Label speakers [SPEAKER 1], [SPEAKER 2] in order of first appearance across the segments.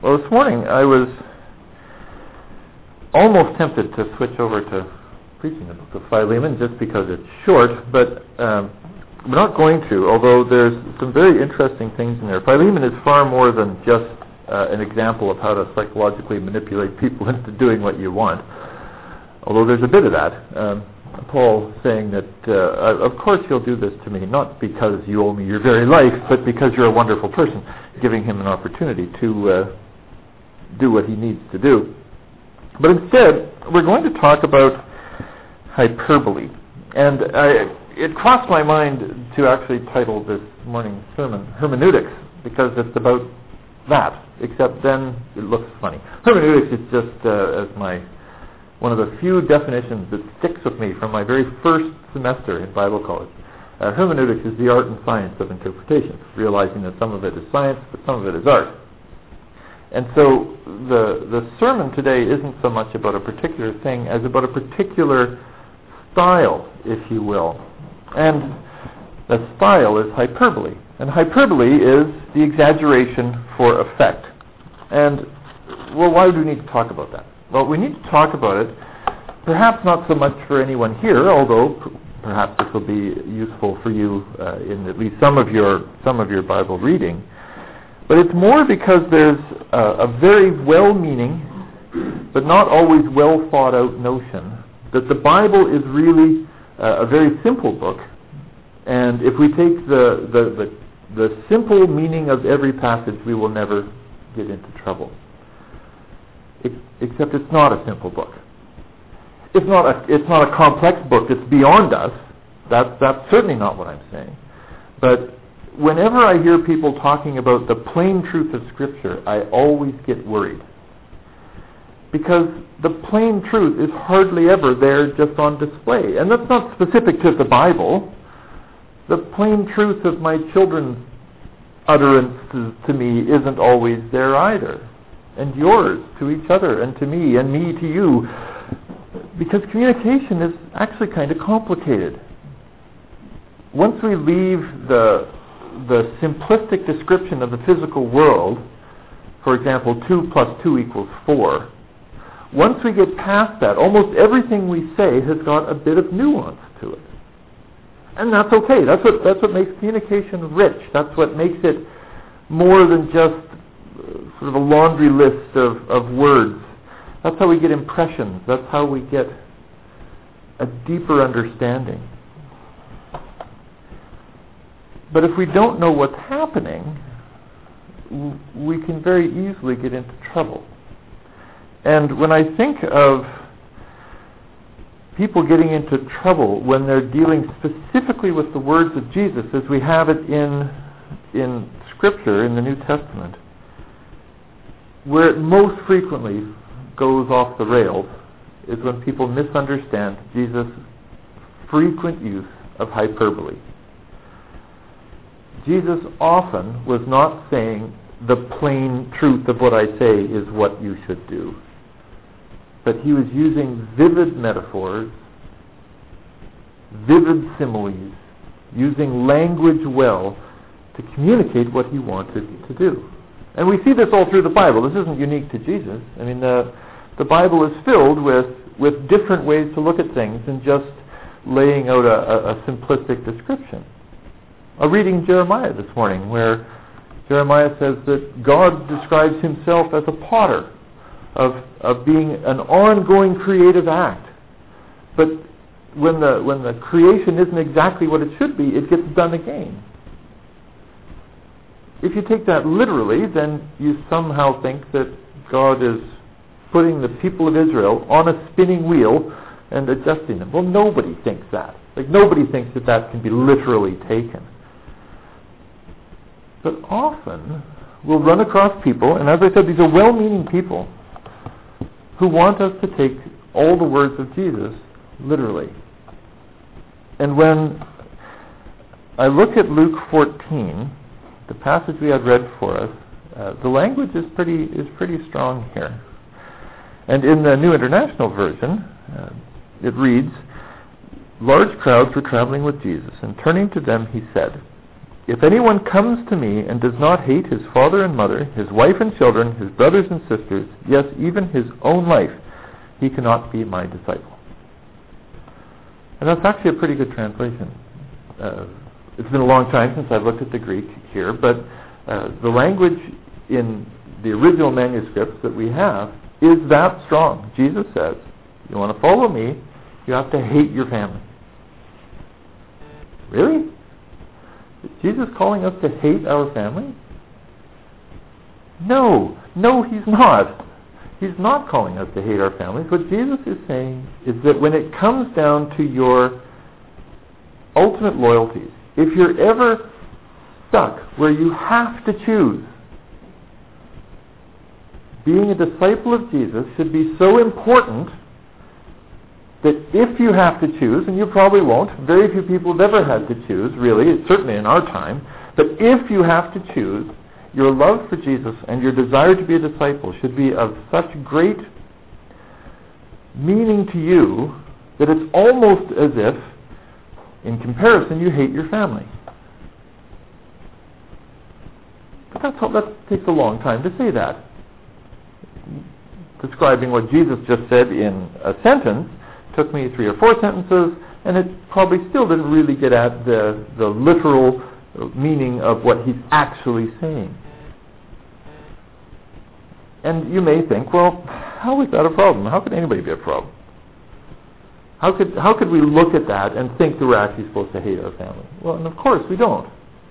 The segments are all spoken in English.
[SPEAKER 1] Well, this morning I was almost tempted to switch over to preaching the book of Philemon just because it's short, but we're not going to, although there's some very interesting things in there. Philemon is far more than just an example of how to psychologically manipulate people into doing what you want, although there's a bit of that. Paul saying that, of course you'll do this to me, not because you owe me your very life, but because you're a wonderful person, giving him an opportunity to do what he needs to do. But instead, we're going to talk about hyperbole. And it crossed my mind to actually title this morning's sermon Hermeneutics, because it's about that, except then it looks funny. Hermeneutics is just as one of the few definitions that sticks with me from my very first semester in Bible college. Hermeneutics is the art and science of interpretation, realizing that some of it is science, but some of it is art. And so the sermon today isn't so much about a particular thing as about a particular style, if you will. And the style is hyperbole. And hyperbole is the exaggeration for effect. And, well, why do we need to talk about that? Well, we need to talk about it, perhaps not so much for anyone here, although perhaps this will be useful for you in at least some of your Bible reading. But it's more because there's a very well-meaning, but not always well-thought-out notion that the Bible is really a very simple book, and if we take the simple meaning of every passage, we will never get into trouble. Except it's not a simple book. It's not a complex book that's beyond us. That's certainly not what I'm saying. But whenever I hear people talking about the plain truth of Scripture, I always get worried. Because the plain truth is hardly ever there just on display. And that's not specific to the Bible. The plain truth of my children's utterances to me isn't always there either. And yours to each other, and to me, and me to you. Because communication is actually kind of complicated. Once we leave the simplistic description of the physical world, for example, 2 + 2 = 4, once we get past that, almost everything we say has got a bit of nuance to it. And that's okay. That's what makes communication rich. That's what makes it more than just sort of a laundry list of words. That's how we get impressions. That's how we get a deeper understanding. But if we don't know what's happening, we can very easily get into trouble. And when I think of people getting into trouble when they're dealing specifically with the words of Jesus as we have it in Scripture, in the New Testament, where it most frequently goes off the rails is when people misunderstand Jesus' frequent use of hyperbole. Jesus often was not saying the plain truth of what I say is what you should do, but he was using vivid metaphors, vivid similes, using language well to communicate what he wanted to do. And we see this all through the Bible. This isn't unique to Jesus. I mean, the Bible is filled with different ways to look at things than just laying out a simplistic description. I'm reading Jeremiah this morning, where Jeremiah says that God describes himself as a potter, of being an ongoing creative act. But when the creation isn't exactly what it should be, it gets done again. If you take that literally, then you somehow think that God is putting the people of Israel on a spinning wheel and adjusting them. Well, nobody thinks that. Like, nobody thinks that can be literally taken. But often, we'll run across people, and as I said, these are well-meaning people, who want us to take all the words of Jesus literally. And when I look at Luke 14, the passage we had read for us, the language is pretty strong here. And in the New International Version, it reads, "Large crowds were traveling with Jesus, and turning to them he said, If anyone comes to me and does not hate his father and mother, his wife and children, his brothers and sisters, yes, even his own life, he cannot be my disciple. And that's actually a pretty good translation. It's been a long time since I've looked at the Greek here, but the language in the original manuscripts that we have is that strong. Jesus says, you want to follow me, you have to hate your family. Really? Is Jesus calling us to hate our family? No, he's not. He's not calling us to hate our families. What Jesus is saying is that when it comes down to your ultimate loyalties, if you're ever stuck where you have to choose, being a disciple of Jesus should be so important that if you have to choose, and you probably won't, very few people have ever had to choose, really, certainly in our time, but if you have to choose, your love for Jesus and your desire to be a disciple should be of such great meaning to you that it's almost as if, in comparison, you hate your family. But that takes a long time to say that. Describing what Jesus just said in a sentence took me 3 or 4 sentences, and it probably still didn't really get at the literal meaning of what he's actually saying. And you may think, well, how is that a problem? How could anybody be a problem? How could we look at that and think that we're actually supposed to hate our family? Well, and of course we don't.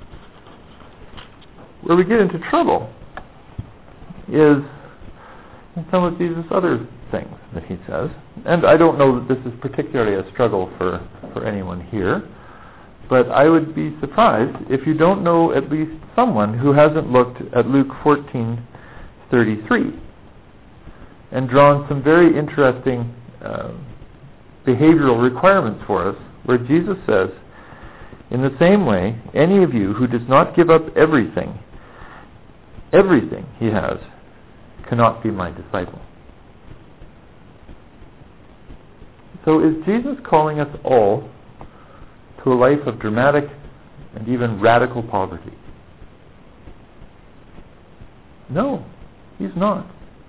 [SPEAKER 1] Where we get into trouble is in some of Jesus' other things that he says. And I don't know that this is particularly a struggle for anyone here, but I would be surprised if you don't know at least someone who hasn't looked at Luke 14:33 and drawn some very interesting behavioral requirements for us, where Jesus says, in the same way, any of you who does not give up everything he has, cannot be my disciple. So is Jesus calling us all to a life of dramatic and even radical poverty? No, he's not.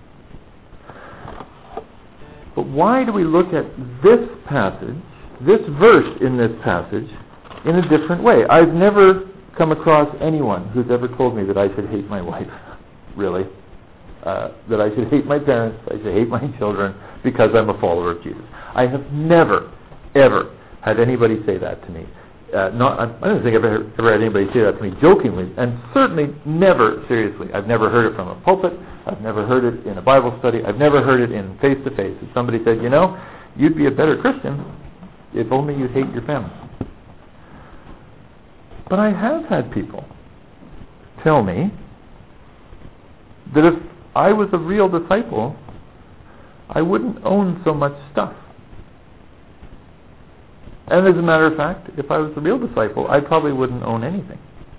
[SPEAKER 1] But why do we look at this passage, this verse in this passage, in a different way? I've never come across anyone who's ever told me that I should hate my wife, really. That I should hate my parents, I should hate my children because I'm a follower of Jesus. I have never, ever had anybody say that to me. I don't think I've ever had anybody say that to me jokingly, and certainly never seriously. I've never heard it from a pulpit. I've never heard it in a Bible study. I've never heard it in face-to-face. If somebody said, you'd be a better Christian if only you'd hate your family. But I have had people tell me that if I was a real disciple, I wouldn't own so much stuff. And as a matter of fact, if I was a real disciple, I probably wouldn't own anything.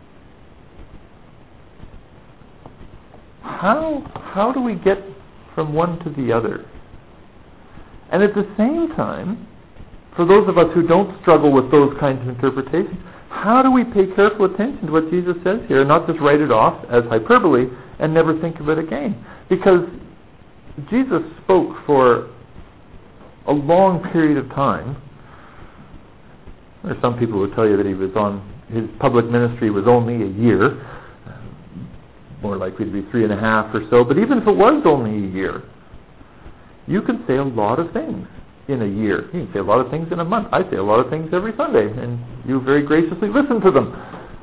[SPEAKER 1] How do we get from one to the other? And at the same time, for those of us who don't struggle with those kinds of interpretations, how do we pay careful attention to what Jesus says here and not just write it off as hyperbole and never think of it again? Because Jesus spoke for a long period of time. There are some people who tell you that his public ministry was only a year, more likely to be 3.5 or so. But even if it was only a year, you can say a lot of things in a year. You can say a lot of things in a month. I say a lot of things every Sunday, and you very graciously listen to them.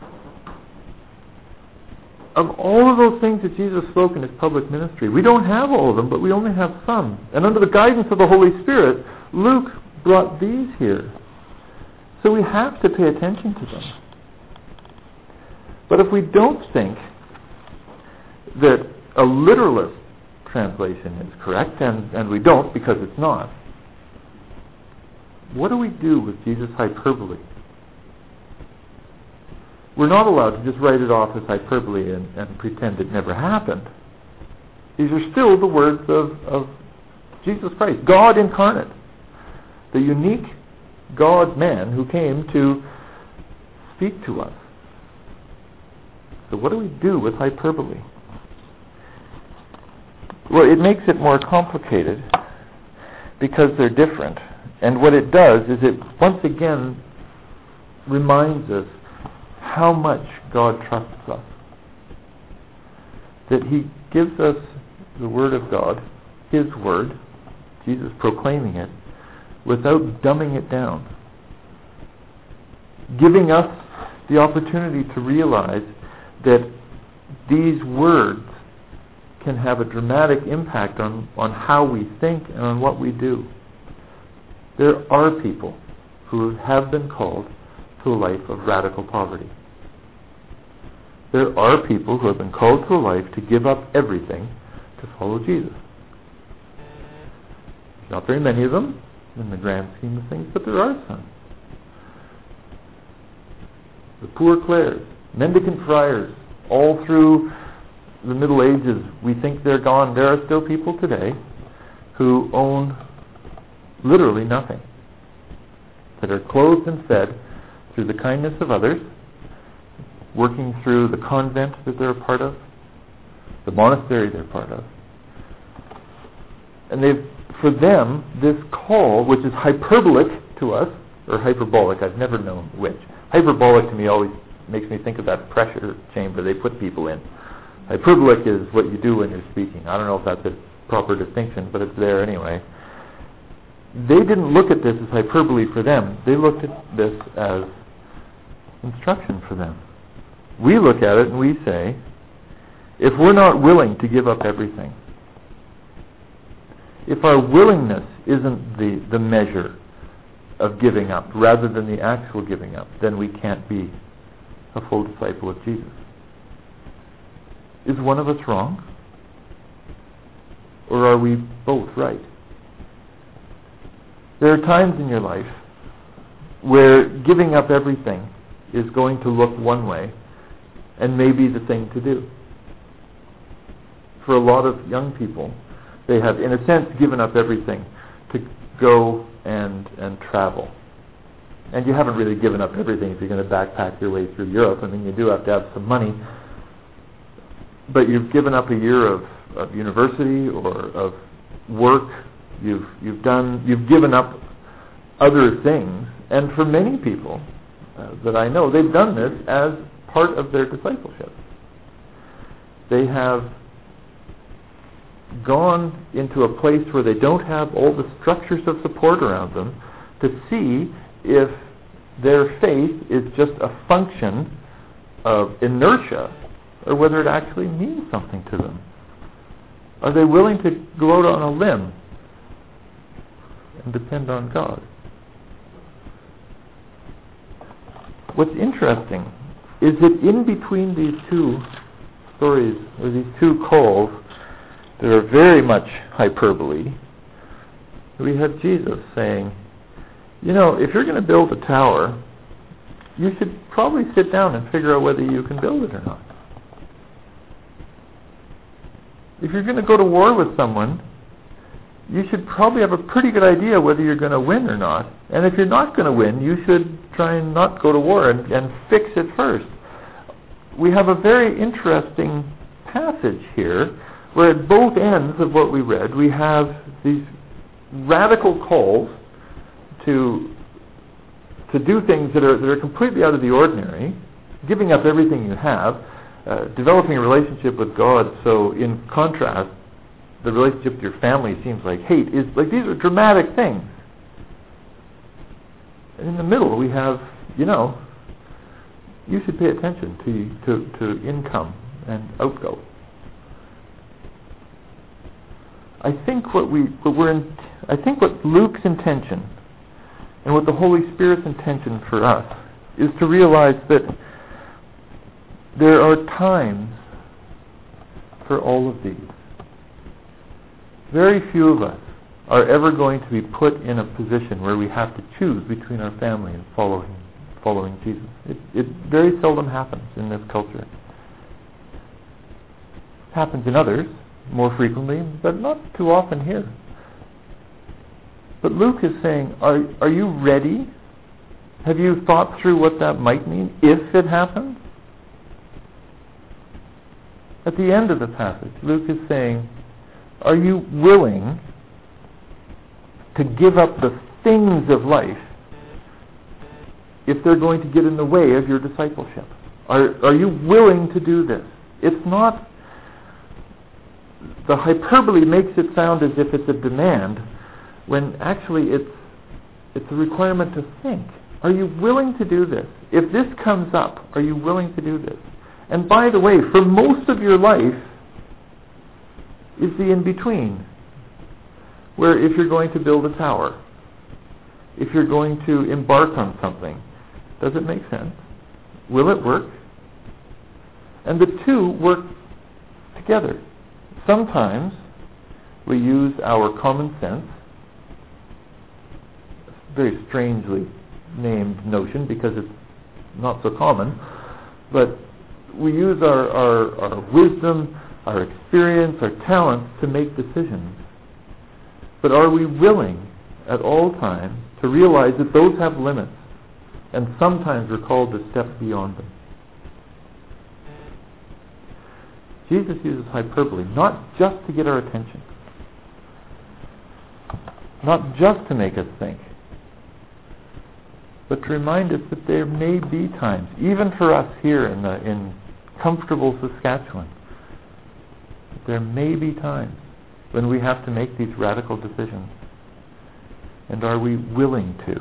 [SPEAKER 1] Of all of those things that Jesus spoke in his public ministry, we don't have all of them, but we only have some. And under the guidance of the Holy Spirit, Luke brought these here. So we have to pay attention to them. But if we don't think that a literalist translation is correct, and we don't because it's not, what do we do with Jesus' hyperbole? We're not allowed to just write it off as hyperbole and pretend it never happened. These are still the words of Jesus Christ, God incarnate, the unique God-man who came to speak to us So what do we do with hyperbole? Well, it makes it more complicated because they're different. And what it does is it once again reminds us how much God trusts us. That He gives us the Word of God, His Word, Jesus proclaiming it, without dumbing it down. Giving us the opportunity to realize that these words can have a dramatic impact on how we think and on what we do. There are people who have been called to a life of radical poverty. There are people who have been called to a life to give up everything to follow Jesus. Not very many of them in the grand scheme of things, but there are some. The Poor Clares, mendicant friars, all through the Middle Ages, we think they're gone. There are still people today who own literally nothing, that are clothed and fed through the kindness of others, working through the convent that they're a part of, the monastery they're part of. And for them, this call, which is hyperbolic to us, or hyperbolic, I've never known which. Hyperbolic to me always makes me think of that pressure chamber they put people in. Hyperbolic is what you do when you're speaking. I don't know if that's a proper distinction, but it's there anyway. They didn't look at this as hyperbole for them. They looked at this as instruction for them. We look at it and we say, if we're not willing to give up everything, if our willingness isn't the measure of giving up rather than the actual giving up, then we can't be a full disciple of Jesus. Is one of us wrong? Or are we both right? There are times in your life where giving up everything is going to look one way and may be the thing to do. For a lot of young people, they have, in a sense, given up everything to go and travel. And you haven't really given up everything if you're going to backpack your way through Europe. I mean, you do have to have some money. But you've given up a year of university or of work. You've given up other things. And for many people that I know, they've done this as part of their discipleship. They have gone into a place where they don't have all the structures of support around them to see if their faith is just a function of inertia or whether it actually means something to them. Are they willing to go out on a limb and depend on God? What's interesting is that in between these two stories, or these two calls, that are very much hyperbole, we have Jesus saying, if you're going to build a tower, you should probably sit down and figure out whether you can build it or not. If you're going to go to war with someone, you should probably have a pretty good idea whether you're going to win or not. And if you're not going to win, you should try and not go to war and fix it first. We have a very interesting passage here where at both ends of what we read, we have these radical calls to do things that are completely out of the ordinary, giving up everything you have, developing a relationship with God. So in contrast, the relationship with your family seems like hate. These are dramatic things. And in the middle we have, you should pay attention to income and outgo. I think what Luke's intention and what the Holy Spirit's intention for us is to realize that there are times for all of these. Very few of us are ever going to be put in a position where we have to choose between our family and following Jesus. It very seldom happens in this culture. It happens in others more frequently, but not too often here. But Luke is saying, are you ready? Have you thought through what that might mean if it happens? At the end of the passage, Luke is saying, are you willing to give up the things of life if they're going to get in the way of your discipleship? Are you willing to do this? It's not, the hyperbole makes it sound as if it's a demand, when actually it's a requirement to think. Are you willing to do this? If this comes up, are you willing to do this? And by the way, for most of your life is the in-between, where if you're going to build a tower, if you're going to embark on something, does it make sense? Will it work? And the two work together. Sometimes we use our common sense, a very strangely named notion because it's not so common, but we use our wisdom, our experience, our talents to make decisions. But are we willing at all times to realize that those have limits, and sometimes we're called to step beyond them? Jesus uses hyperbole not just to get our attention, not just to make us think, but to remind us that there may be times, even for us here in comfortable Saskatchewan, that there may be times when we have to make these radical decisions. And are we willing to?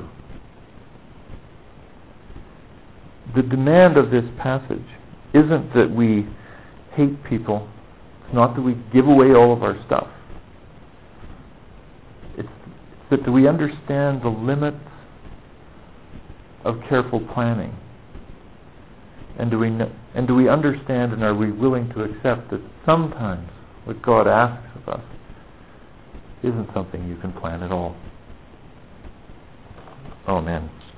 [SPEAKER 1] The demand of this passage isn't that we hate people. It's not that we give away all of our stuff. It's that we understand the limits of careful planning. And do we understand and are we willing to accept that sometimes what God asks of us isn't something you can plan at all? Amen.